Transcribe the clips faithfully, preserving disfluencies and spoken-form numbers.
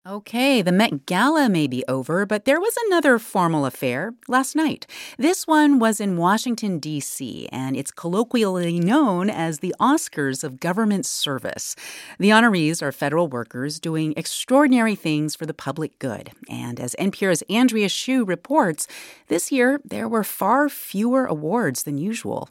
Okay, the Met Gala may be over, but there was another formal affair last night. This one was in Washington, D C, and it's colloquially known as the Oscars of Government Service. The honorees are federal workers doing extraordinary things for the public good. And as N P R's Andrea Hsu reports, this year there were far fewer awards than usual.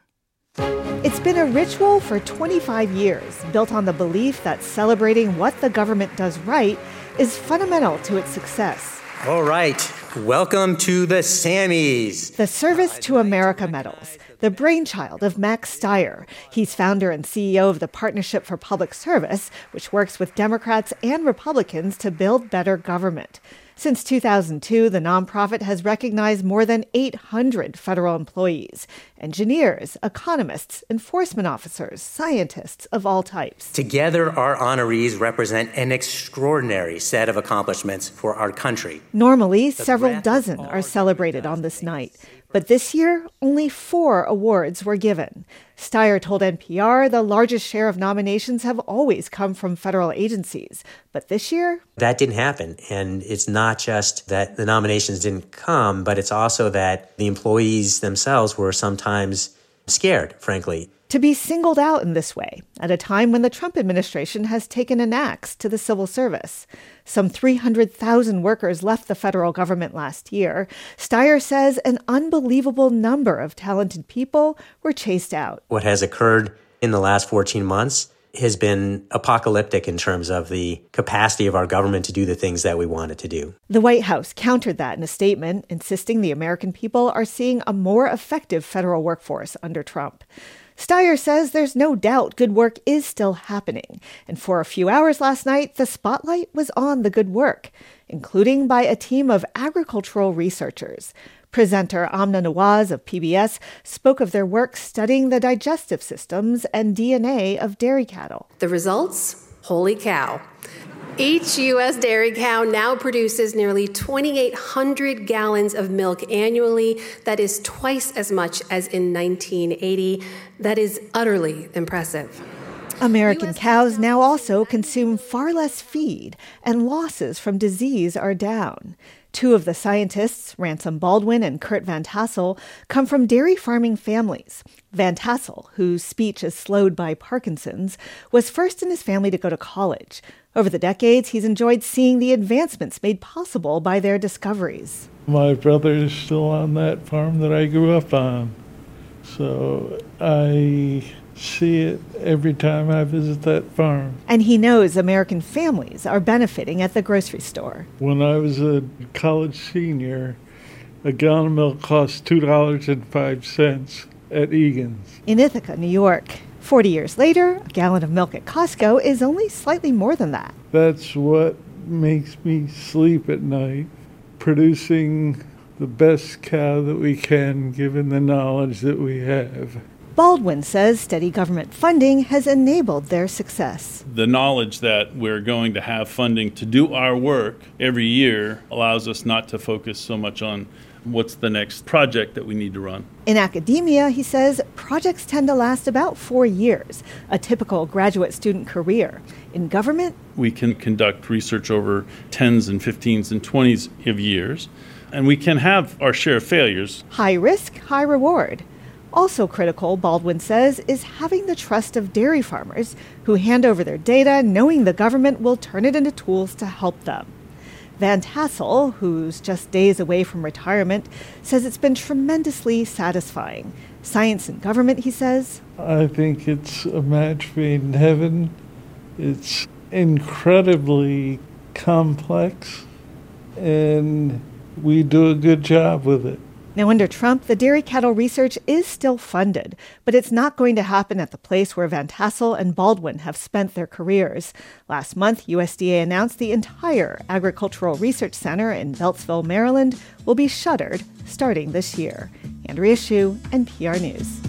It's been a ritual for twenty-five years, built on the belief that celebrating what the government does right is fundamental to its success. All right, welcome to the Sammys. The Service to America Medals, the brainchild of Max Stier. He's founder and C E O of the Partnership for Public Service, which works with Democrats and Republicans to build better government. Since two thousand two, the nonprofit has recognized more than eight hundred federal employees, engineers, economists, enforcement officers, scientists of all types. Together, our honorees represent an extraordinary set of accomplishments for our country. Normally, several dozen are celebrated on this night. But this year, only four awards were given. Stier told N P R the largest share of nominations have always come from federal agencies. But this year? That didn't happen. And it's not just that the nominations didn't come, but it's also that the employees themselves were sometimes scared, frankly. To be singled out in this way, at a time when the Trump administration has taken an axe to the civil service. Some three hundred thousand workers left the federal government last year. Stier says an unbelievable number of talented people were chased out. What has occurred in the last fourteen months has been apocalyptic in terms of the capacity of our government to do the things that we want it to do. The White House countered that in a statement, insisting the American people are seeing a more effective federal workforce under Trump. Stier says there's no doubt good work is still happening. And for a few hours last night, the spotlight was on the good work, including by a team of agricultural researchers. Presenter Amna Nawaz of P B S spoke of their work studying the digestive systems and D N A of dairy cattle. The results? Holy cow. Each U S dairy cow now produces nearly twenty-eight hundred gallons of milk annually. That is twice as much as in nineteen eighty. That is utterly impressive. American cows now also consume far less feed, and losses from disease are down. Two of the scientists, Ransom Baldwin and Kurt Van Tassel, come from dairy farming families. Van Tassel, whose speech is slowed by Parkinson's, was first in his family to go to college. Over the decades, he's enjoyed seeing the advancements made possible by their discoveries. My brother is still on that farm that I grew up on, so I see it every time I visit that farm. And he knows American families are benefiting at the grocery store. When I was a college senior, a gallon of milk cost two dollars and five cents at Egan's. In Ithaca, New York. Forty years later, a gallon of milk at Costco is only slightly more than that. That's what makes me sleep at night, producing the best cow that we can, given the knowledge that we have. Baldwin says steady government funding has enabled their success. The knowledge that we're going to have funding to do our work every year allows us not to focus so much on what's the next project that we need to run. In academia, he says, projects tend to last about four years, a typical graduate student career. In government, we can conduct research over tens and fifteens and twenties of years, and we can have our share of failures. High risk, high reward. Also critical, Baldwin says, is having the trust of dairy farmers who hand over their data knowing the government will turn it into tools to help them. Van Tassel, who's just days away from retirement, says it's been tremendously satisfying. Science and government, he says. I think it's a match made in heaven. It's incredibly complex, and we do a good job with it. Now, under Trump, the dairy cattle research is still funded, but it's not going to happen at the place where Van Tassel and Baldwin have spent their careers. Last month, U S D A announced the entire Agricultural Research Center in Beltsville, Maryland, will be shuttered starting this year. Andrea Hsu, N P R News.